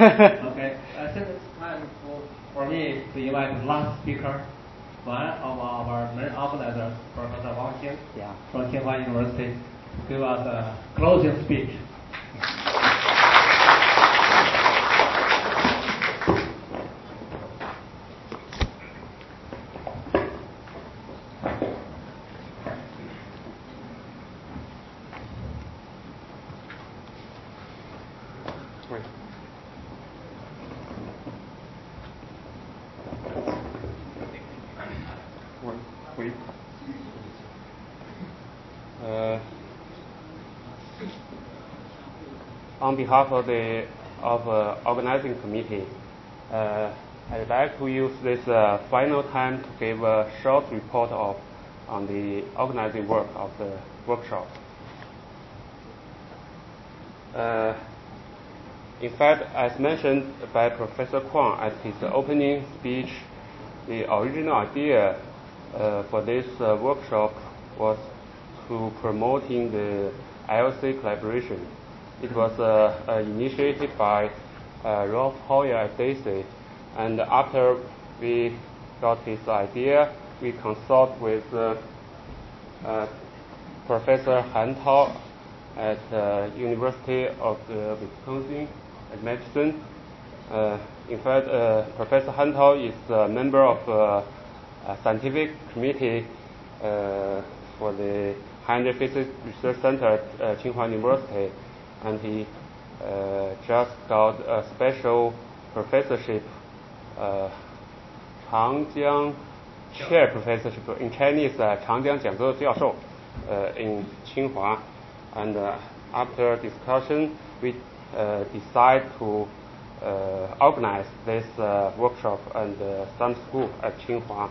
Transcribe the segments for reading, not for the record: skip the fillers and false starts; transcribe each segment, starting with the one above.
Okay, I think it's time for me to invite the last speaker, one of our main organizers, Professor Wang Xing from Tsinghua University, to give us a closing speech. On behalf of the organizing committee, I'd like to use this final time to give a short report on the organizing work of the workshop. In fact, as mentioned by Professor Kwong at his opening speech, the original idea for this workshop was to promoting the IOC collaboration. It was initiated by Rolf Hoyer at DAISY, and after we got his idea, we consult with Professor Han Tao at University of Wisconsin at Madison. In fact, Professor Han Tao is a member of a scientific committee for the High Energy Physics Research Center at Tsinghua University, and he just got a special professorship, Changjiang Chair Professorship in Chinese, Changjiang 讲座教授 in Tsinghua. And after discussion, we decide to organize this workshop and some school at Tsinghua.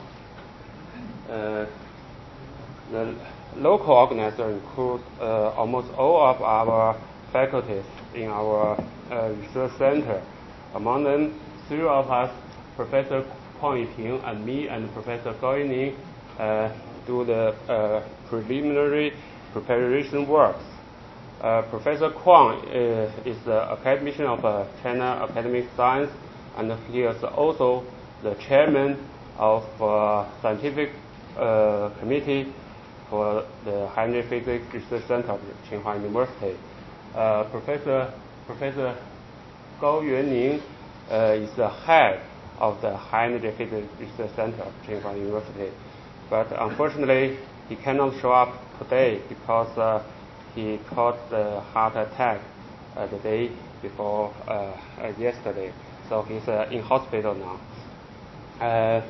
The local organizers include almost all of our faculties in our research center. Among them, three of us, Professor Kwong Yiping and me and Professor Gao Yining, do the preliminary preparation works. Professor Kwong is the academician of China Academic Science, and he is also the chairman of scientific committee for the High Energy Physics Research Center of Tsinghua University. Professor Gao Yuanning is the head of the High Energy Physics Research Center of Tsinghua University, but unfortunately he cannot show up today because he caught the heart attack the day before yesterday, so he's in hospital now.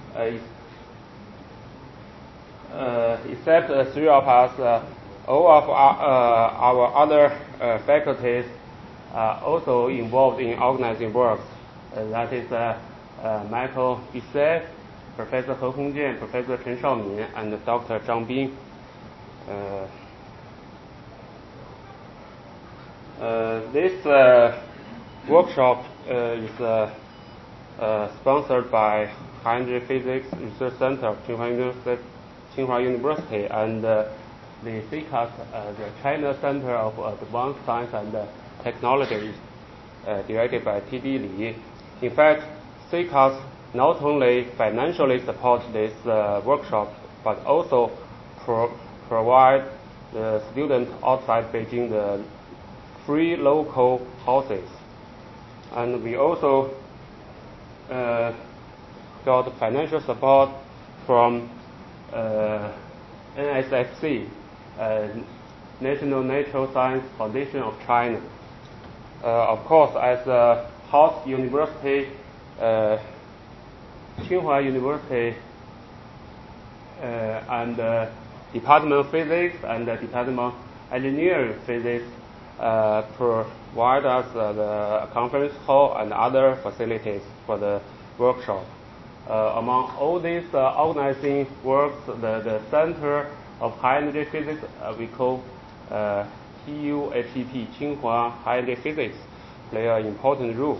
Except three of us, all of our other faculties are also involved in organizing works. That is Michael Bisset, Professor He Hongjian, Professor Chen Shaomin, and Dr. Zhang Bin. This workshop is sponsored by High Energy Physics Research Center of Tsinghua University and the CICAS, the China Center of Advanced Science and Technology, directed by T.D. Li. In fact, CICAS not only financially supports this workshop, but also provide the students outside Beijing the free local houses. And we also got financial support from NSFC, National Natural Science Foundation of China. Of course, as a host university, Tsinghua University and Department of Physics and the Department of Engineering Physics provide us the conference hall and other facilities for the workshop. Among all these organizing works, the Center of High Energy Physics, we call TUHEP, Tsinghua High Energy Physics, play an important role.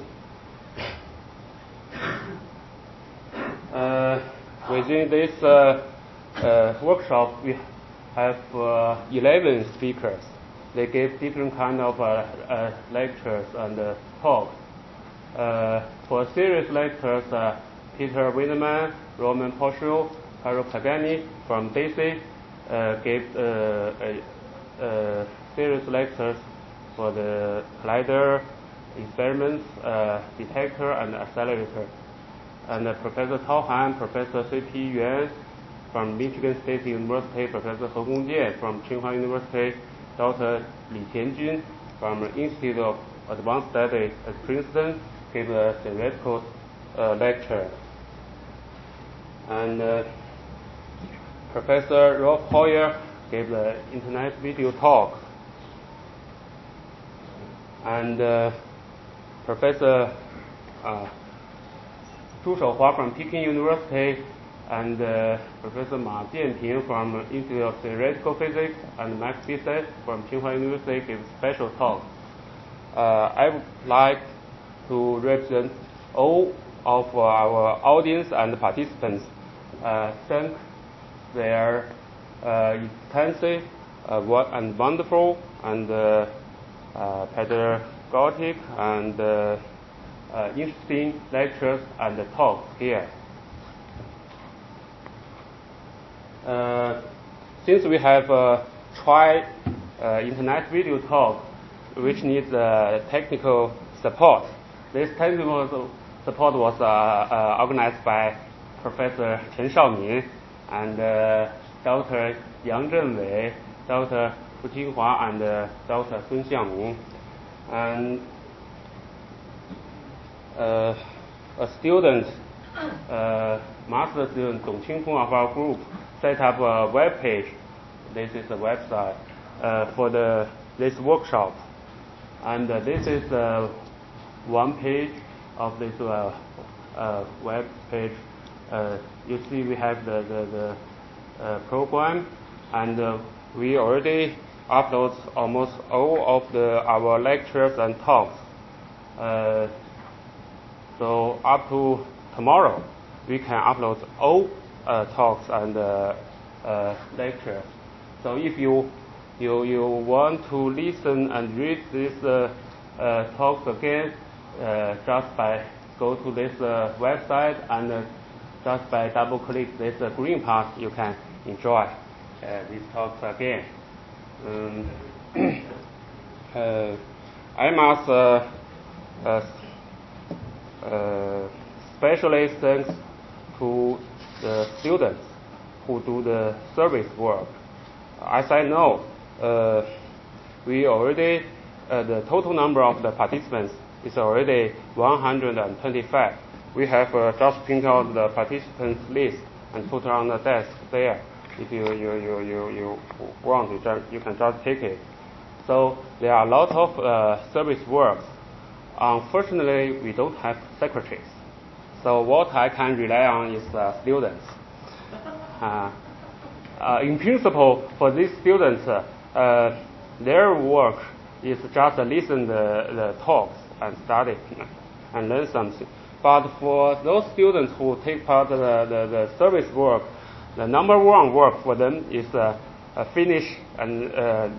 Within this workshop, we have 11 speakers. They give different kind of lectures and talks. For series lectures, Peter Winneman, Roman Poshio, Caro Pagani from DC gave series lectures for the collider, experiments, detector, and accelerator. And Professor Tao Han, Professor C.P. Yuan from Michigan State University, Professor He Gongjian from Tsinghua University, Dr. Li Tianjun from Institute of Advanced Studies at Princeton gave a theoretical lecture. And Professor Rolf Hoyer gave the internet video talk. And Professor Zhu Shouhua from Peking University and Professor Ma Jianping from Institute of Theoretical Physics and Max Bisset from Tsinghua University gave special talks. I would like to represent all of our audience and participants. Thank their extensive and wonderful and pedagogic and interesting lectures and talks here. Since we have tried internet video talk, which needs technical support, this technical support was organized by Professor Chen Shaomin and Dr. Yang Zhenwei, Dr. Fu Qinghua, and Dr. Sun Xiangming. And a student, master student Dong Qingfeng of our group, set up a web page. This is a website for this workshop, and this is one page of this web page. You see, we have the program, and we already upload almost all of our lectures and talks. So up to tomorrow, we can upload all talks and lectures. So if you want to listen and read these talks again, just by go to this website and just by double click this green part, you can enjoy these talks again. I must especially thanks to the students who do the service work. As I know, we already the total number of the participants is already 125. We have just printed out the participants list and put it on the desk there. If you want, you can just take it. So there are a lot of service works. Unfortunately, we don't have secretaries. So what I can rely on is students. In principle, for these students, their work is just listen the talks and study and learn something. But for those students who take part in the service work, the number one work for them is finish and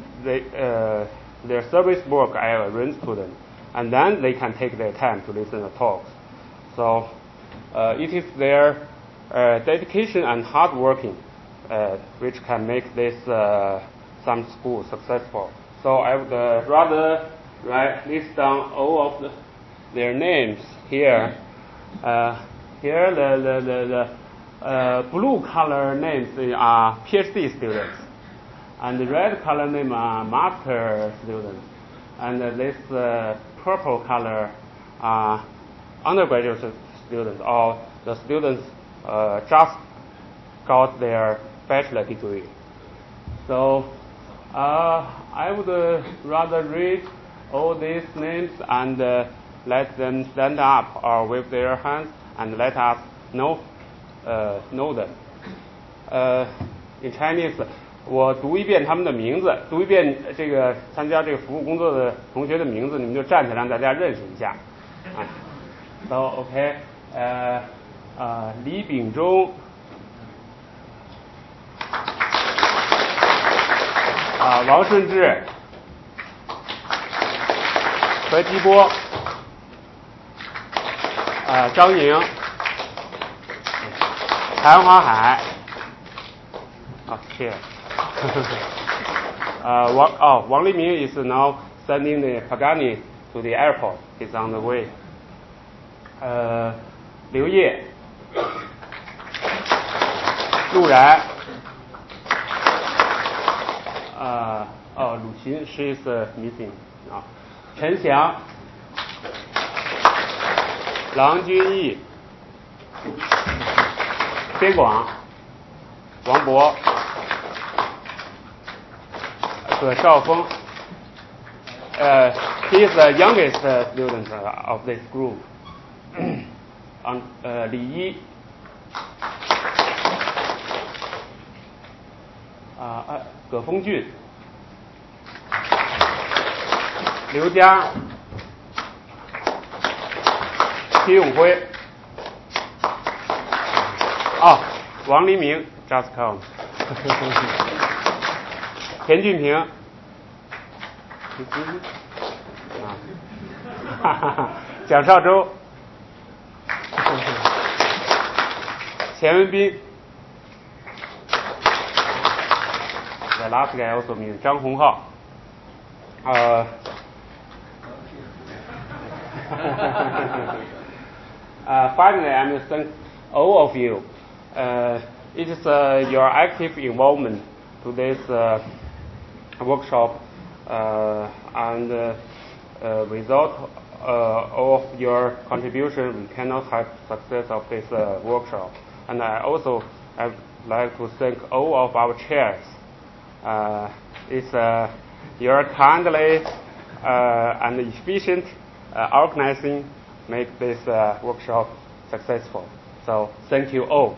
their service work I arrange to them, and then they can take their time to listen to talks. So it is their dedication and hard working which can make this some school successful. So I would rather list down all of their names here. Here the blue color names are PhD students, and the red color name are master students, and this purple color are undergraduate students, or the students just got their bachelor degree. So I would rather read all these names and let them stand up or wave their hands and let us know them. In Chinese, 我读一遍他们的名字，读一遍这个参加这个服务工作的同学的名字，你们就站起来让大家认识一下。So OK， 李秉忠，王顺志，何基波， 张宁，谭华海，here. Wang Liming is now sending the Pagani to the airport. He's on the way. Liu Ye, Lu Ran, Lu Qin, she is missing. Chen Xiang, Lang Junyi, 边广，王博，葛少峰。He is the youngest student of this group. Li Yi, Ge Fengjun, Liu Jia, 齐永辉，王黎明 just come. 田俊平，蒋少洲，钱文斌 ，the last guy also means 张洪浩，finally, I must thank all of you. It is your active involvement to this workshop, and without all of your contribution, we cannot have success of this workshop. And I also would like to thank all of our chairs. It's your kindly and efficient organizing make this workshop successful. So thank you all.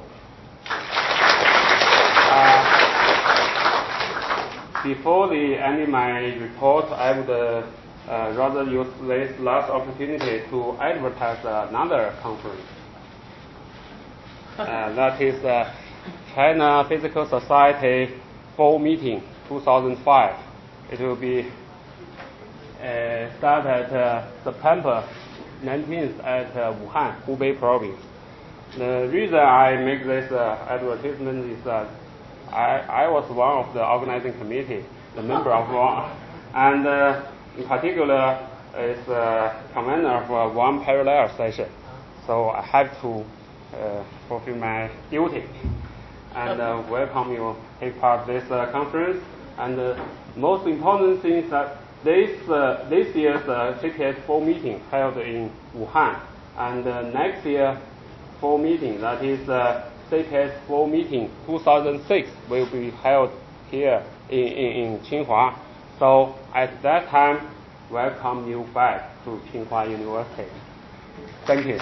Before the end of my report, I would rather use this last opportunity to advertise another conference. That is China Physical Society Fall Meeting 2005. It will be start at September 19th at Wuhan, Hubei province. The reason I make this advertisement is that I was one of the organizing committee, the member of one, and in particular is commander of one parallel session. So I have to fulfill my duty and welcome you take part this conference. And most important thing is that this year's CKS 4 meeting held in Wuhan, and next year 4 meeting, that is CKS 4 meeting 2006, will be held here in Tsinghua. So at that time, welcome you back to Tsinghua University. Thank you. So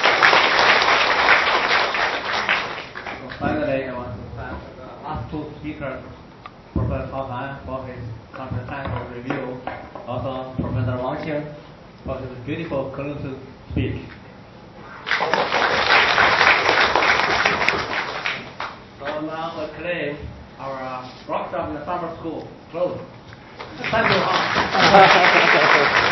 finally, I want to thank the last two speakers, Professor Cao Tan for his comprehensive review, also Professor Wang Qing for his beautiful conclusive speech. So now we claim our workshop in the summer school closed. Thank you all.